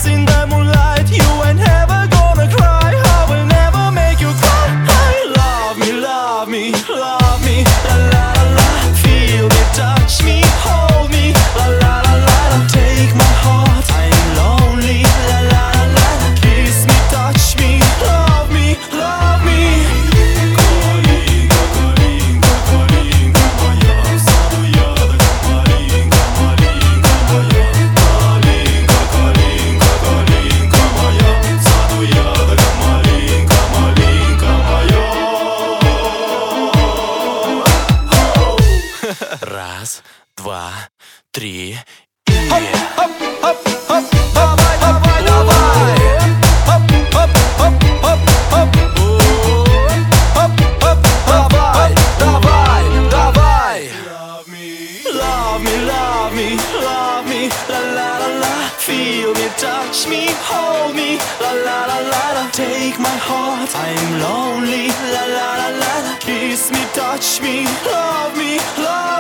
dance in the moonlight. You ain't ever gonna cry, I will never make you cry. Love me, love me, love me, la la la la. Feel me, touch me, hold me, la la la la. Take my heart, I'm lonely, la la la la. Kiss me, touch me, love me, love me. Раз, два, три и... Хоп, хоп, хоп, хоп, давай, давай, давай. Хоп, хоп, хоп, хоп, хоп. Хоп, хоп, давай, давай, давай. Love me, love me, love me, love me, la la la la. Feel me, touch me, hold me, la la la la la. Take my heart, I'm lonely, la la la la la. Kiss me, touch me, love me, love me.